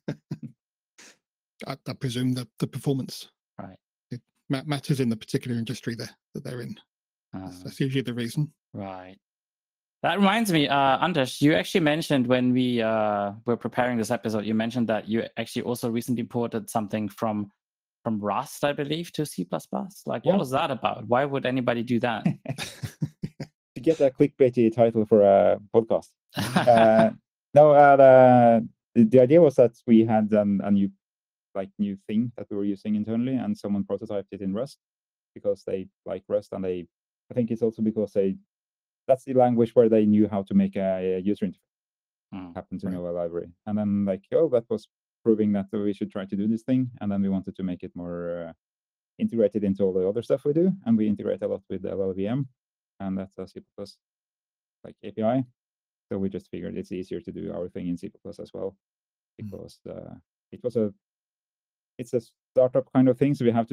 I, I presume the, the performance Right. it ma- matters in the particular industry there that they're in. That's, Uh, that's usually the reason. Right. That reminds me, uh, Anders, you actually mentioned when we uh, were preparing this episode, you mentioned that you actually also recently ported something from from Rust, I believe, to C plus plus. Like, what Yeah. was that about? Why would anybody do that? To get a clickbaity title for a podcast. Uh, no, uh, the, the idea was that we had um, a new like new thing that we were using internally, and someone prototyped it in Rust because they like Rust, and they I think it's also because they that's the language where they knew how to make a, a user interface. Mm, Happen to right. know a library, and then like oh, that was proving that we should try to do this thing, and then we wanted to make it more uh, integrated into all the other stuff we do, and we integrate a lot with L L V M, and that's a C plus plus like A P I. So we just figured it's easier to do our thing in C plus plus as well, because uh, it was a it's a startup kind of thing, so we have to like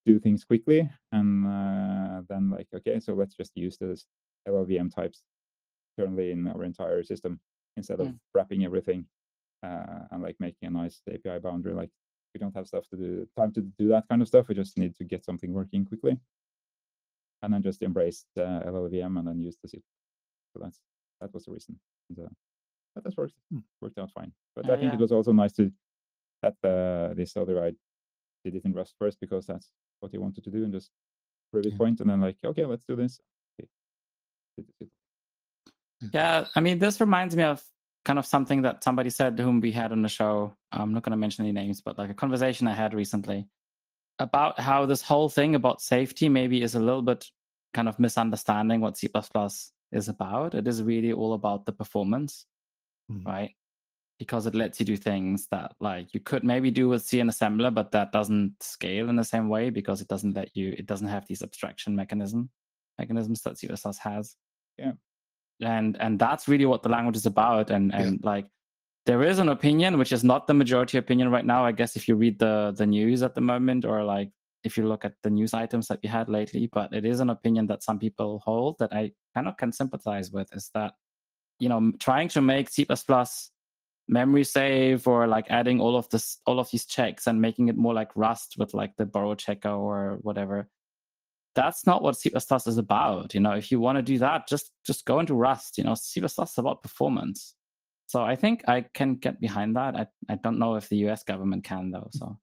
do things quickly, and uh, then like, okay, so let's just use this L L V M types currently in our entire system instead of Mm. wrapping everything uh, and like making a nice A P I boundary. Like we don't have stuff to do, time to do that kind of stuff. We just need to get something working quickly, and then just embrace the L L V M and then use the C. So that's that was the reason. And, uh, but that's worked Mm. worked out fine. But Yeah, I think yeah. it was also nice to that uh, this other guy did it in Rust first because that's what he wanted to do, and just prove it Yeah. point, and then like, okay, let's do this. Okay. Did it. Yeah, I mean, this reminds me of kind of something that somebody said whom we had on the show. I'm not going to mention any names, but like a conversation I had recently about how this whole thing about safety maybe is a little bit kind of misunderstanding what C plus plus is about. It is really all about the performance, Mm. right? Because it lets you do things that like you could maybe do with C and assembler, but that doesn't scale in the same way because it doesn't let you, it doesn't have these abstraction mechanism mechanisms that C plus plus has. Yeah. And and that's really what the language is about. And Yeah. and like there is an opinion, which is not the majority opinion right now. I guess if you read the the news at the moment, or like if you look at the news items that we had lately, but it is an opinion that some people hold that I kind of can sympathize with, is that, you know, trying to make C plus plus memory save, or like adding all of this all of these checks and making it more like Rust with like the borrow checker or whatever, that's not what C plus plus is about. You know, if you want to do that, just just go into Rust. You know, C plus plus is about performance. So I think I can get behind that. I, I don't know if the U S government can though. So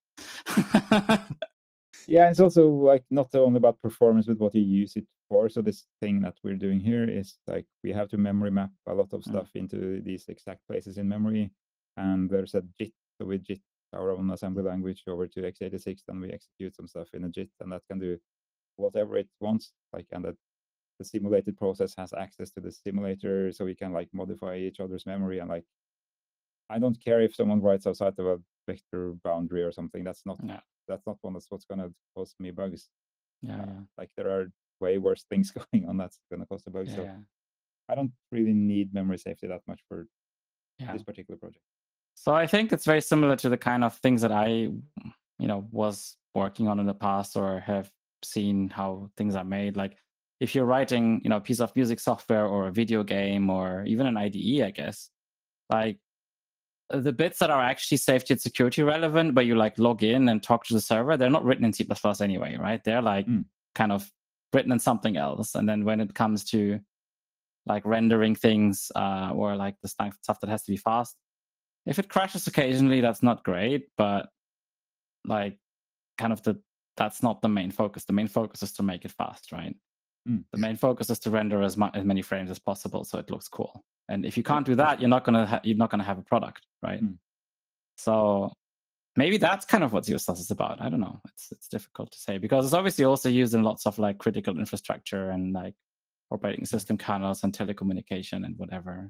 Yeah, it's also like not only about performance, but what you use it for. So this thing that we're doing here is like we have to memory map a lot of Mm. stuff into these exact places in memory, and there's a JIT. So we JIT our own assembly language over to x eighty-six, then we execute some stuff in a JIT, and that can do whatever it wants. Like, and that the simulated process has access to the simulator, so we can like modify each other's memory. And like, I don't care if someone writes outside of a vector boundary or something. That's not yeah, that's not one that's what's gonna cause me bugs. yeah, Uh, yeah, like there are way worse things going on that's gonna cause a bug. yeah, So yeah. I don't really need memory safety that much for Yeah. this particular project. So I think it's very similar to the kind of things that I, you know, was working on in the past, or have seen how things are made. Like if you're writing, you know, a piece of music software or a video game or even an I D E, I guess, like the bits that are actually safety and security relevant, where you like log in and talk to the server, they're not written in C plus plus anyway, right? They're like Mm. kind of written in something else. And then when it comes to like rendering things uh, or like the stuff stuff that has to be fast, if it crashes occasionally, that's not great, but like kind of the that's not the main focus. The main focus is to make it fast, right? Mm. The main focus is to render as, mu- as many frames as possible so it looks cool. And if you can't do that, you're not gonna ha- you're not gonna have a product, right? Mm. So maybe that's kind of what C plus plus is about. I don't know. It's it's difficult to say because it's obviously also used in lots of like critical infrastructure and like operating system kernels and telecommunication and whatever.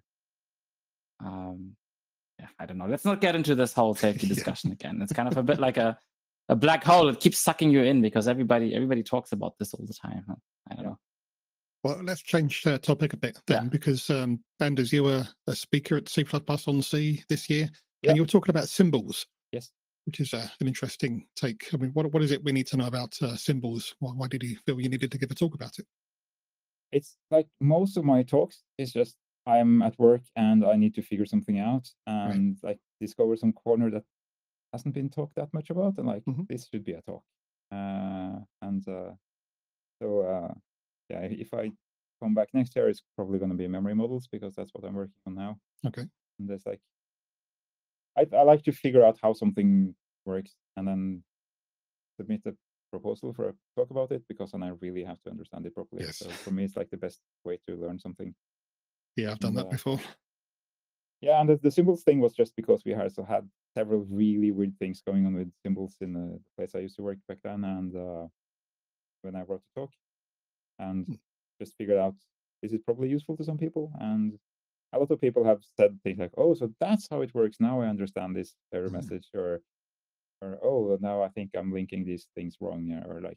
Um, yeah, I don't know. Let's not get into this whole safety Yeah. discussion again. It's kind of a bit like a a black hole. It keeps sucking you in because everybody everybody talks about this all the time. I don't Yeah. know. Well, let's change the topic a bit then, Yeah. because um, Anders, you were a speaker at C plus plus on C this year, Yeah. and you were talking about symbols. Yes. Which is uh, an interesting take. I mean, what what is it we need to know about uh, symbols? Why, why did you feel you needed to give a talk about it? It's like most of my talks is just I'm at work and I need to figure something out and like discover some corner that hasn't been talked that much about, and like Mhm. this should be a talk. Uh, and uh, so uh, yeah, if I come back next year, it's probably going to be memory models because that's what I'm working on now. Okay. And there's like I, I like to figure out how something works and then submit a proposal for a talk about it, because then I really have to understand it properly. Yes. So for me, it's like the best way to learn something. Yeah, I've done And, that uh, before. Yeah, and the, the symbols thing was just because we also had several really weird things going on with symbols in the place I used to work back then, and uh, when I wrote the talk, and Mm. just figured out this is probably useful to some people, and a lot of people have said things like, "Oh, so that's how it works. Now I understand this error Mhm. message," or, or "Oh, now I think I'm linking these things wrong," or like,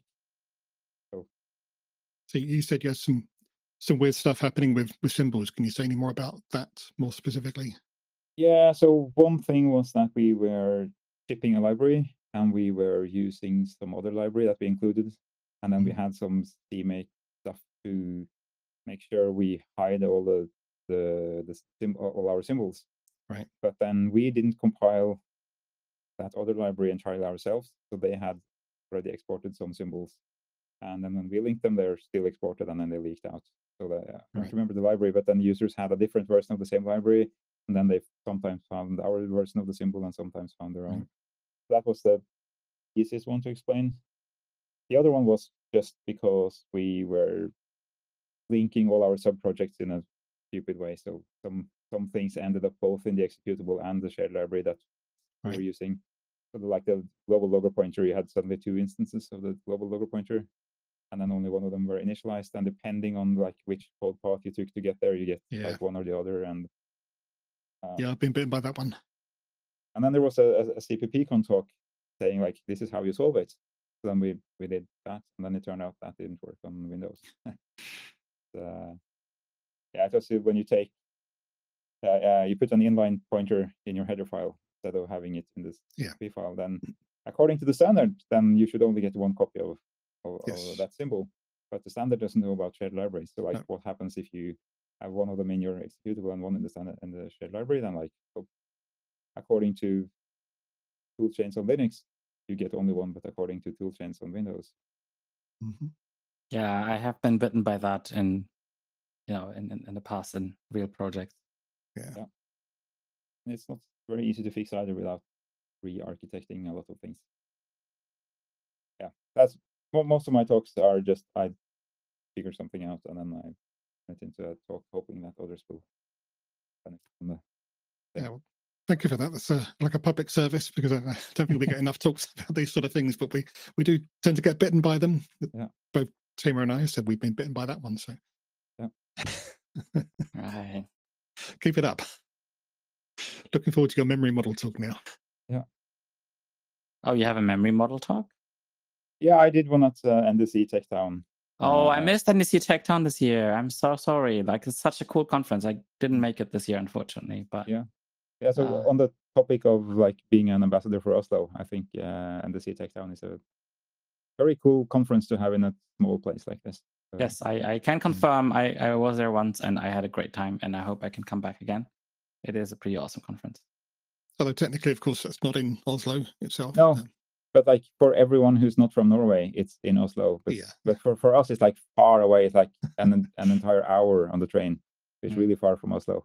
So you said you had some some weird stuff happening with with symbols. Can you say any more about that more specifically? yeah. So one thing was that we were shipping a library and we were using some other library that we included, and then we Mm. had some CMake stuff to make sure we hide all the the the sim- all our symbols. Right. But then we didn't compile that other library entirely ourselves, so they had already exported some symbols, and then when we linked them, they're still exported, and then they leaked out. So that, I don't Right. remember the library, but then users had a different version of the same library, and then they sometimes found our version of the symbol and sometimes found their own. Right. That was the easiest one to explain. The other one was just because we were linking all our sub projects in a stupid way. So some some things ended up both in the executable and the shared library that we were Right. using. So the, like the global logger pointer, you had suddenly two instances of the global logger pointer, and then only one of them were initialized. And depending on like which code path you took to get there, you get Yeah. like one or the other. And uh, Yeah, I've been bitten by that one. and then there was a, a, a C P P con talk saying like this is how you solve it. So then we we did that, and then it turned out that didn't work on Windows. uh, yeah, just when you take uh, uh, you put an inline pointer in your header file instead of having it in this Yeah. C P P file, then according to the standard, then you should only get one copy of, of, Yes. of that symbol. But the standard doesn't know about shared libraries. So like, No. what happens if you have one of them in your executable and one in the standard in the shared library? Then like, so according to toolchains on Linux, you get only one, but according to toolchains on Windows. Mhm. Yeah, I have been bitten by that in, you know, in, in, in the past in real projects. Yeah. Yeah. And it's not very easy to fix either without re-architecting a lot of things. Yeah, that's mo- most of my talks are just I figure something out and then I went into a talk hoping that others will benefit from the thing. Yeah. Well, thank you for that. That's uh, like a public service because I, I don't think we get enough talks about these sort of things, but we we do tend to get bitten by them. Yeah. Both Tamer and I said we've been bitten by that one, so Yeah. Right. keep it up. Looking forward to your memory model talk now. Oh, you have a memory model talk? Yeah, I did one at uh, N D C Tech Town. Oh, I Uh, missed N D C Tech Town this year. I'm so sorry. Like, it's such a cool conference. I didn't make it this year, unfortunately. But Yeah. Yeah, so Uh, on the topic of like being an ambassador for Oslo, I think uh, N D C Tech Town is a very cool conference to have in a small place like this. So, yes, I, I can confirm I, I was there once and I had a great time, and I hope I can come back again. It is a pretty awesome conference. Although technically, of course, that's not in Oslo itself. No. Um, But like for everyone who's not from Norway, it's in Oslo. But, Yeah. but for, for us, it's like far away. It's like an an entire hour on the train. It's Mm. really far from Oslo.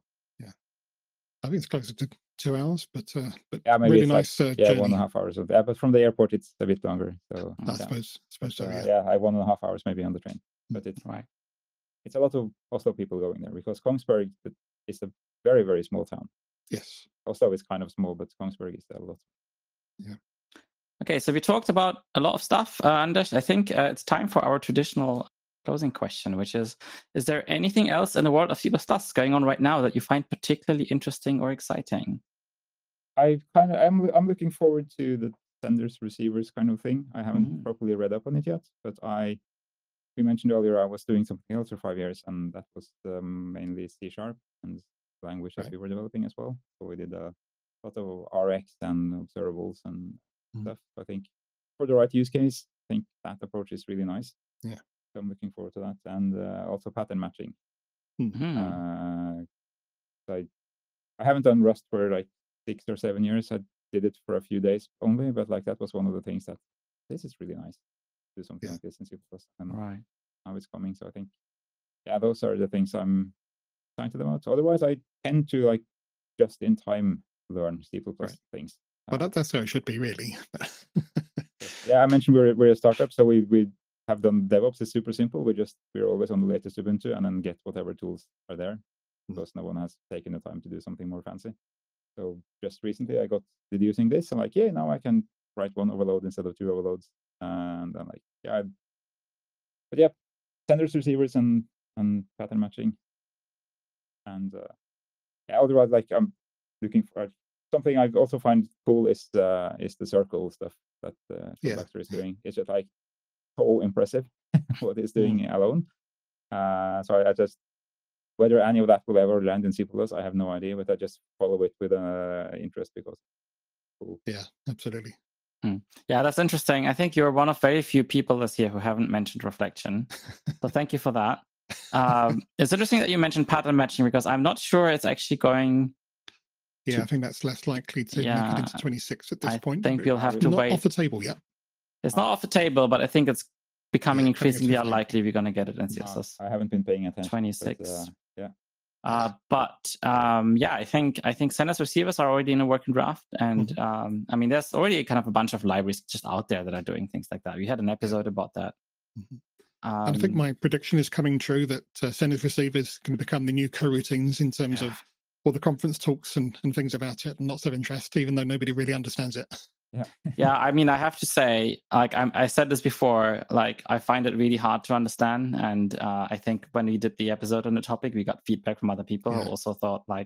I think it's closer to two hours, but uh, but Yeah, maybe really it's nice like uh, yeah, journey. one and a half hours. Of, yeah, but from the airport, it's a bit longer. So I Mm. yeah. suppose, suppose But, so. uh, Yeah. yeah, I one and a half hours maybe on the train. But it's Right. it's a lot of Oslo people going there because Kongsberg is a very very small town. Yes. Oslo is kind of small, but Kongsberg is a lot. Okay, so we talked about a lot of stuff, uh, Anders. I think uh, it's time for our traditional closing question, which is: Is there anything else in the world of C plus plus going on right now that you find particularly interesting or exciting? I kind of I'm I'm looking forward to the senders receivers kind of thing. I haven't Mhm. properly read up on it yet, but I we mentioned earlier I was doing something else for five years, and that was um, mainly C sharp and language that Right. we were developing as well. So we did a lot of R X and observables and Mhm. stuff. I think for the right use case, I think that approach is really nice. Yeah. So I'm looking forward to that, and uh, also pattern matching. Mhm. Uh, so I I haven't done Rust for like six or seven years. I did it for a few days only, but like that was one of the things that this is really nice. Do something Yeah. like this in C plus plus, and Right. now it's coming. So I think, yeah, those are the things I'm excited about. Otherwise, I tend to like just in time learn C plus plus Right. things. Well, Uh, that, that's how it should be, really. yeah, I mentioned we're we're a startup, so we we have done DevOps. It's super simple. We just we're always on the latest Ubuntu, and then get whatever tools are there, Mm. because no one has taken the time to do something more fancy. So just recently, I got did using this. I'm like, yeah, now I can write one overload instead of two overloads, and I'm like, yeah. I, but yeah, senders, receivers, and and pattern matching, and uh, yeah. Otherwise, like I'm looking for something I also find cool is uh, is the circle stuff that uh, Yeah. Baxter is doing. It's just like so impressive what it's doing alone. Uh, so I, I just whether any of that will ever land in C plus plus, I have no idea. But I just follow it with uh, interest because it's cool. Yeah, absolutely. Hmm. Yeah, that's interesting. I think you're one of very few people this year who haven't mentioned reflection. So thank you for that. Um, it's interesting that you mentioned pattern matching because I'm not sure it's actually going. Yeah, to, I think that's less likely to yeah, make it into twenty-six at this I point. think we'll have to not wait. off the table yet. It's not off the table, but I think it's becoming Yeah, increasingly coming into unlikely we're going to get it in C Uh, S S I haven't been paying attention. twenty-six. But, uh, yeah. Uh, but um, yeah, I think I think senders receivers are already in a working draft, and Mhm. um, I mean, there's already kind of a bunch of libraries just out there that are doing things like that. We had an episode about that. Mhm. Um, And I think my prediction is coming true that uh, senders receivers can become the new coroutines in terms Yeah. of all the conference talks and, and things about it, and lots of interest, even though nobody really understands it. Yeah. yeah, I mean, I have to say, like I'm, I said this before, like I find it really hard to understand, and uh, I think when we did the episode on the topic, we got feedback from other people Yeah. who also thought like,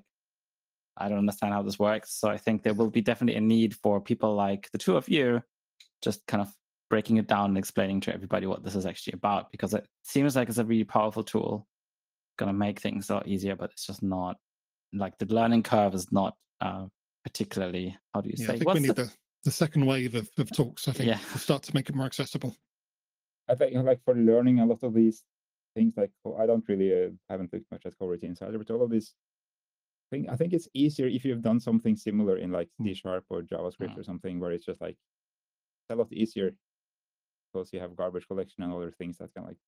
I don't understand how this works. So I think there will be definitely a need for people like the two of you, just kind of breaking it down and explaining to everybody what this is actually about, because it seems like it's a really powerful tool, gonna make things a lot easier, but it's just not like the learning curve is not uh, particularly. How do you Yeah, say? I think What's we need the- the, the second wave of, of talks, I think, Yeah. to start to make it more accessible. I think like for learning a lot of these things, like I don't really uh, haven't looked much at coroutines either, but all of these thing, I think it's easier if you've done something similar in like C Sharp or JavaScript Mm. or something where it's just like a lot easier because you have garbage collection and other things that can like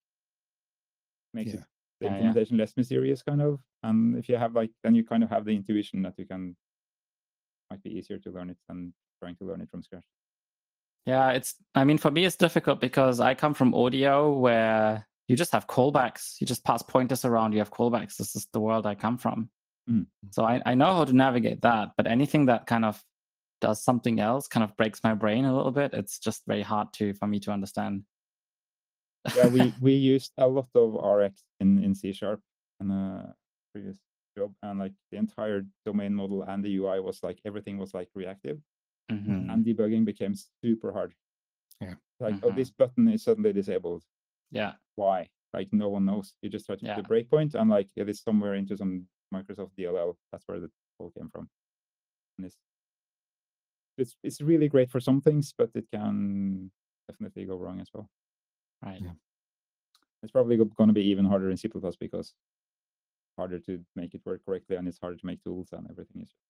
makes Yeah. it the Yeah, yeah. implementation less mysterious, kind of. And if you have like, then you kind of have the intuition that you can might be easier to learn it than trying to learn it from scratch. Yeah, it's, I mean, for me, it's difficult because I come from audio where you just have callbacks. You just pass pointers around, you have callbacks. This is the world I come from. Mm. So I, I know how to navigate that, but anything that kind of does something else kind of breaks my brain a little bit. It's just very hard to for me to understand. Yeah, we we used a lot of R X in in C Sharp in a previous job, and like the entire domain model and the U I was like everything was like reactive, Mhm. and debugging became super hard. Yeah. Like, oh, Mhm. this button is suddenly disabled. Yeah. Why? Like, no one knows. You just try to Yeah. put a breakpoint, and like it is somewhere into some Microsoft D L L. That's where the call came from. And it's it's it's really great for some things, but it can definitely go wrong as well. Right. Yeah. It's probably going to be even harder in C plus plus because harder to make it work correctly, and it's harder to make tools, and everything is.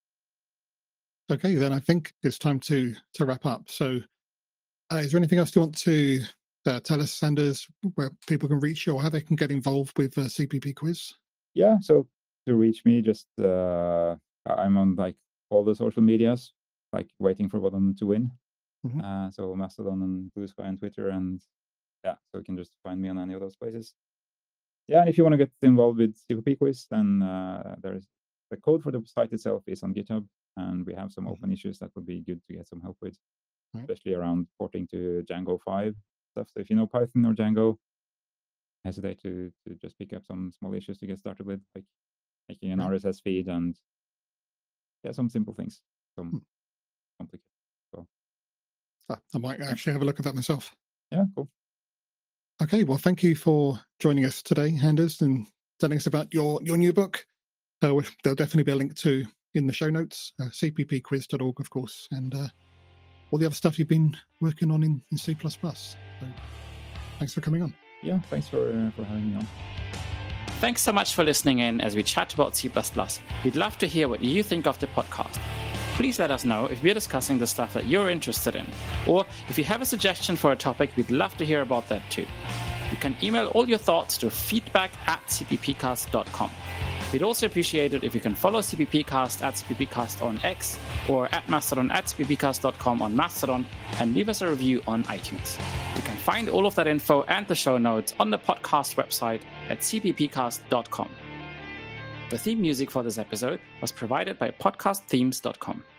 Okay, then I think it's time to to wrap up. So, uh, is there anything else you want to uh, tell us, Sanders, where people can reach you or how they can get involved with uh, C P P Quiz? Yeah, so to reach me, just uh, I'm on like all the social medias, like waiting for one to win. Mhm. Uh, so Mastodon and Blue Sky and Twitter, and yeah, so you can just find me on any of those places. Yeah, and if you want to get involved with C P P Quiz, then uh, there's the code for the site itself is on GitHub, and we have some Mhm. open issues that would be good to get some help with, Right. especially around porting to Django five stuff. So if you know Python or Django, hesitate to to just pick up some small issues to get started with, like making an Right. R S S feed and yeah, some simple things. Some Hmm. complicated. So Ah, I might actually have a look at that myself. yeah, cool. Okay, well, thank you for joining us today, Anders, and telling us about your your new book. Uh, which there'll definitely be a link to in the show notes, uh, c p p quiz dot org, of course, and uh, all the other stuff you've been working on in, in C plus plus. So, thanks for coming on. Yeah, thanks for uh, for having me on. Thanks so much for listening in as we chat about C plus plus. We'd love to hear what you think of the podcast. Please let us know if we're discussing the stuff that you're interested in. Or if you have a suggestion for a topic, we'd love to hear about that too. You can email all your thoughts to feedback at c p p cast dot com. We'd also appreciate it if you can follow CPPcast at CPPcast on X or at Mastodon at c p p cast dot com on Mastodon and leave us a review on iTunes. You can find all of that info and the show notes on the podcast website at c p p cast dot com. The theme music for this episode was provided by podcast themes dot com.